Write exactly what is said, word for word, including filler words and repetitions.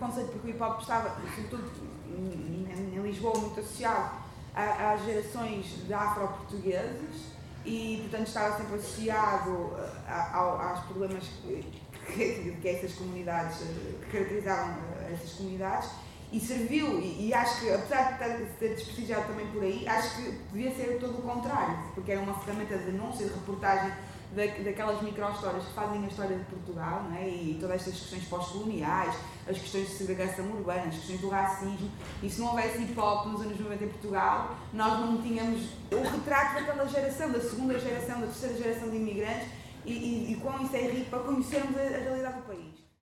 preconceito, porque o hip-hop estava, sobretudo em, em Lisboa, muito associado às gerações de afro-portugueses e, portanto, estava sempre associado a, a, aos problemas que, que, que essas comunidades, que caracterizavam essas comunidades. E serviu, e, e acho que, apesar de ter desprestigiado também por aí, acho que devia ser todo o contrário, porque era uma ferramenta de denúncia, de reportagem da, daquelas micro-histórias que fazem a história de Portugal, não é? E todas estas questões pós-coloniais, as questões de segregação urbana, as questões do racismo. E se não houvesse hip-hop nos anos noventa em Portugal, nós não tínhamos o retrato daquela geração, da segunda geração, da terceira geração de imigrantes, e, e, e quão isso é rico para conhecermos a, a realidade do país.